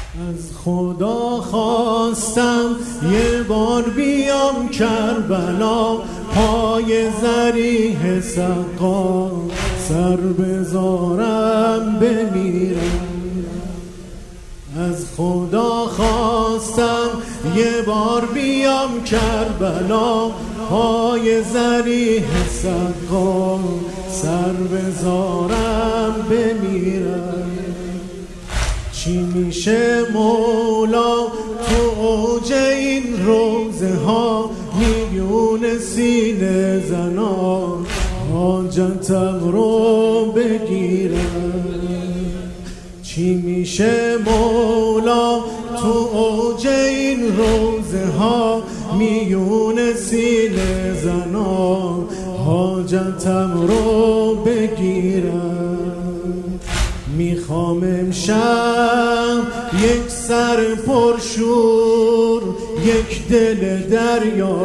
از خدا خواستم یه بار بیام کربلا، پای ذریح سقا سر بذارم بمیرم. از خدا خواستم یه بار بیام کربلا، پای ذریح سقا سر بذارم بمیرم. چی میشه مولا تو اوج این روزه ها، میلیون سینه زنان حاجتم رو بگیرم. چی میشه مولا تو اوج این روزه ها، میلیون سینه زنان حاجتم رو بگیرم. میخوام امشب یک سر پرشور، یک دل دریا،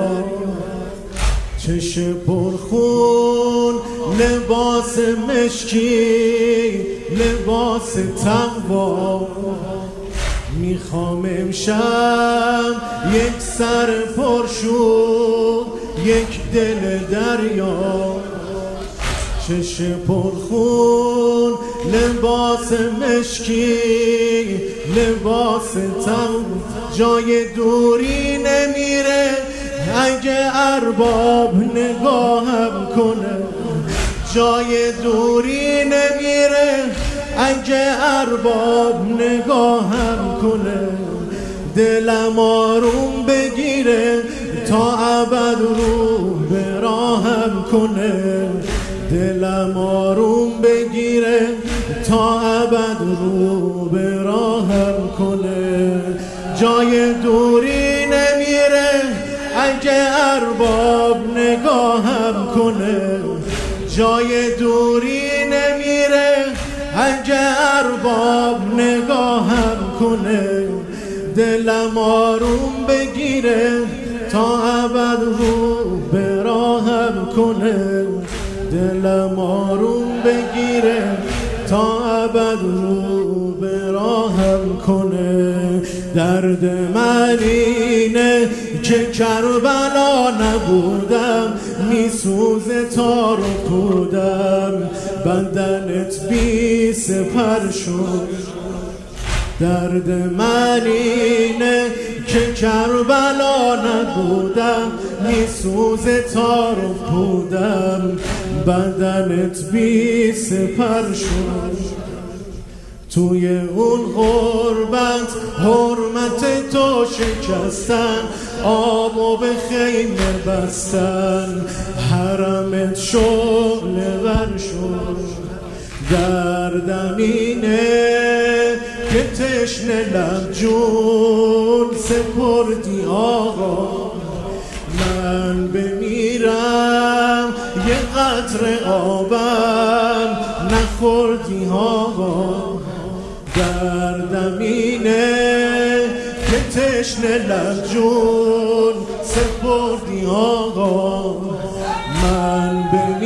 چشم پرخون، لباس مشکی، لباس تقوا. میخوام امشب یک سر پرشور، یک دل دریا، چشم پرخون، لباس مشکی، لباس تقوا. جای دوری نمیره اگه ارباب نگاهم کنه، جای دوری نمیره اگه ارباب نگاهم کنه. دلم آروم بگیره تا ابد رو به راهم کنه، دلم آروم بگیره تا ابد رو به راهم کنه. جای دوری نمیره اگه ارباب نگاهم کنه، جای دوری نمیره اگه ارباب نگاهم کنه. دلم آروم بگیره تا ابد رو به راهم کنه، دلم آروم بگیره تا ابد رو به راهم کنه. درد من اینه که کربلا نبودم، میسوزه تار و پودم، بدنت بی سپر شد. درد من اینه که کربلا نبودم، میسوزه تار و پودم، بدنت بی سپر شد. توی اون غربت حرمت تو شکستن، آب به خیمه بستن، حرمت شعله ور شد. دردم اینه که تشنه لب جون سپردی آقا، من بمیرم یه قطره آبم نخوردی آقا. دردم اینه که تشنه لب جون سپردی آقا، من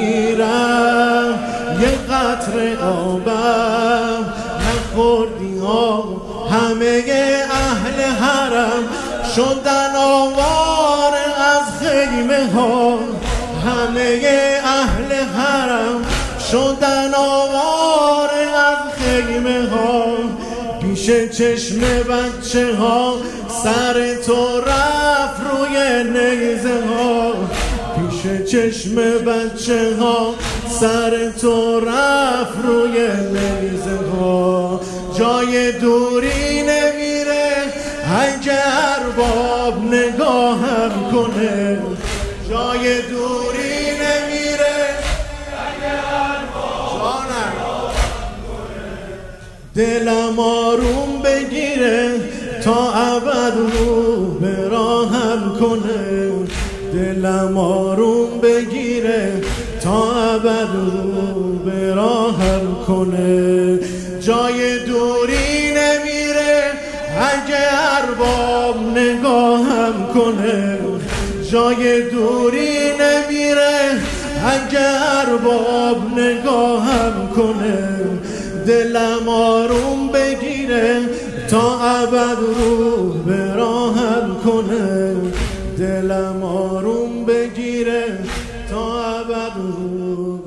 بمیرم یه قطره آبم نخوردی آقا. همه اهل حرم شدن آوار از خیمه ها، همه اهل حرم شدن آوار از خیمه ها. پیش چشم بچه ها سر تو رفت روی نیزه ها، پیش چشم بچه ها سر تو رفت روی نیزه ها. جای دوری نمیره اگه ارباب نگاهم کنه، جای دوری نمیره اگه ارباب نگاهم کنه. دلم آروم بگیره تا ابد رو به راهم کنه، دلم آروم بگیره تا ابد رو به راهم کنه. جای دوری نمیره اگه ارباب نگاهم کنه، جای دوری نمیره اگه ارباب نگاهم کنه. دلم آروم بگیره تا ابد رو به راهم کنه، دلم آروم بگیره تا ابد رو